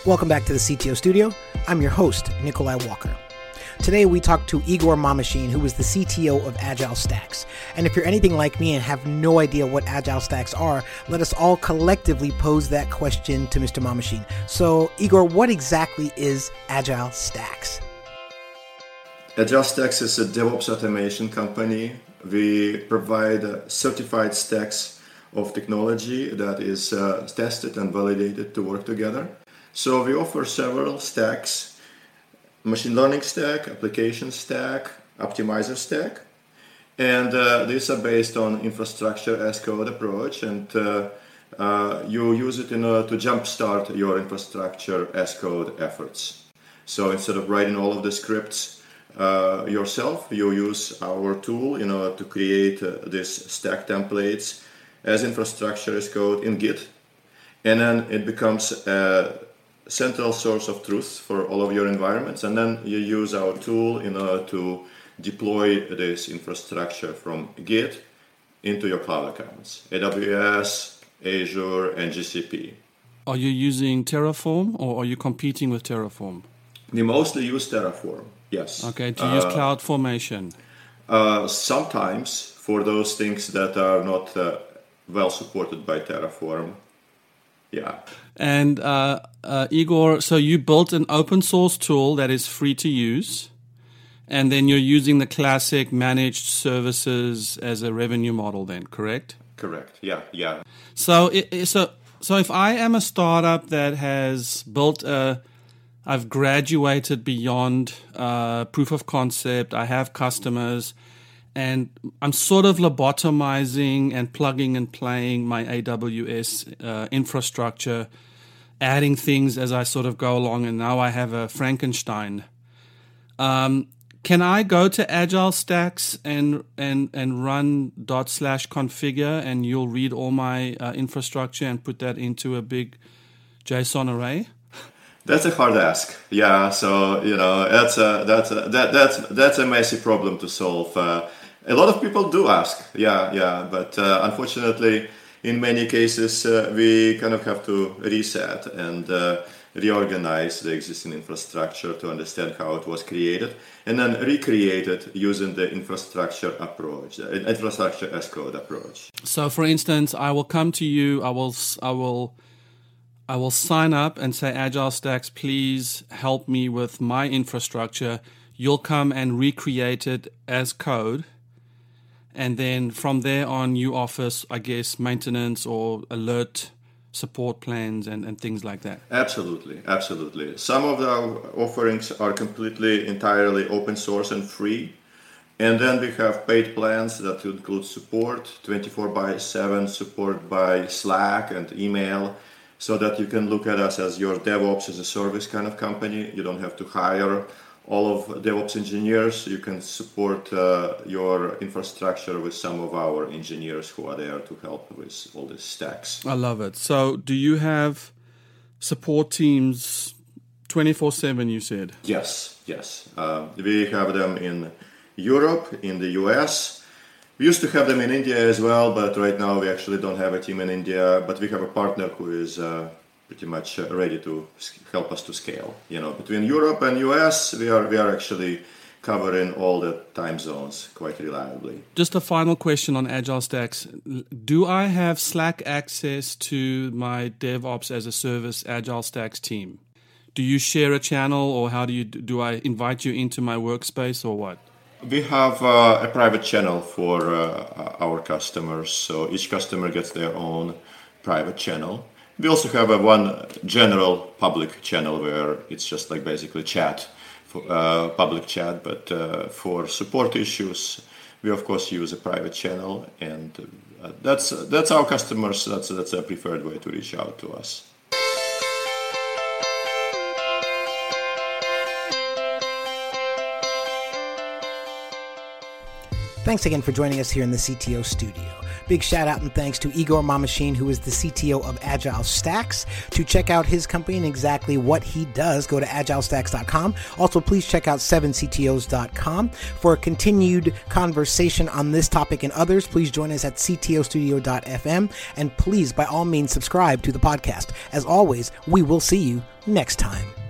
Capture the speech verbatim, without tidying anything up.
Welcome back to the C T O Studio. I'm your host, Nikolai Walker. Today we talk to Igor Mameshin, who is the C T O of Agile Stacks. And if you're anything like me and have no idea what Agile Stacks are, let us all collectively pose that question to Mister Mameshin. So, Igor, what exactly is Agile Stacks? Agile Stacks is a DevOps automation company. We provide certified stacks of technology that is uh, tested and validated to work together. So we offer several stacks: machine learning stack, application stack, optimizer stack. And uh, these are based on infrastructure as code approach, and uh, uh, you use it in order to jumpstart your infrastructure as code efforts. So instead of writing all of the scripts uh, yourself, you use our tool in order to create uh, these stack templates as infrastructure as code in Git. And then it becomes a central source of truth for all of your environments, and then you use our tool in order to deploy this infrastructure from Git into your cloud accounts, A W S, Azure, and G C P. Are you using Terraform, or are you competing with Terraform? We mostly use Terraform, yes. Okay, do you use uh, CloudFormation? Uh, sometimes for those things that are not uh, well supported by Terraform. Yeah. And uh, uh, Igor, so you built an open source tool that is free to use, and then you're using the classic managed services as a revenue model then, correct? Correct, yeah, yeah. So, it, so, so if I am a startup that has built a, I've graduated beyond uh, proof of concept, I have customers, and I'm sort of lobotomizing and plugging and playing my A W S uh, infrastructure, adding things as I sort of go along, and now I have a Frankenstein. Um, can I go to Agile Stacks and and and run dot slash configure, and you'll read all my uh, infrastructure and put that into a big JSON array? That's a hard ask. Yeah, so you know that's a that's a, that that's that's a messy problem to solve. Uh, a lot of people do ask. Yeah, yeah, but uh, unfortunately, in many cases, uh, we kind of have to reset and uh, reorganize the existing infrastructure to understand how it was created, and then recreate it using the infrastructure approach, uh, infrastructure as code approach. So, for instance, I will come to you. I will. I will. I will sign up and say, Agile Stacks, please help me with my infrastructure. You'll come and recreate it as code. And then from there on, you offer, I guess, maintenance or alert support plans and, and things like that. Absolutely, absolutely. Some of the offerings are completely, entirely open source and free. And then we have paid plans that include support, twenty-four by seven support by Slack and email, so that you can look at us as your DevOps as a service kind of company. You don't have to hire all of DevOps engineers. You can support uh, your infrastructure with some of our engineers who are there to help with all these stacks. I love it. So do you have support teams twenty-four seven, you said? Yes, yes. Uh, we have them in Europe, in the U S. We used to have them in India as well, but right now we actually don't have a team in India. But we have a partner who is uh, pretty much uh, ready to help us to scale. You know, between Europe and U S, we are we are actually covering all the time zones quite reliably. Just a final question on Agile Stacks: do I have Slack access to my DevOps as a service Agile Stacks team? Do you share a channel, or how do you do? I invite you into my workspace, or what? We have uh, a private channel for uh, our customers, so each customer gets their own private channel. We also have a one general public channel where it's just like basically chat, for, uh, public chat, but uh, for support issues, we of course use a private channel, and uh, that's that's our customers, that's, that's a preferred way to reach out to us. Thanks again for joining us here in the C T O studio. Big shout out and thanks to Igor Mameshin, who is the C T O of Agile Stacks. To check out his company and exactly what he does, go to agile stacks dot com. Also, please check out seven c t o s dot com. For a continued conversation on this topic and others, please join us at c t o studio dot f m. And please, by all means, subscribe to the podcast. As always, we will see you next time.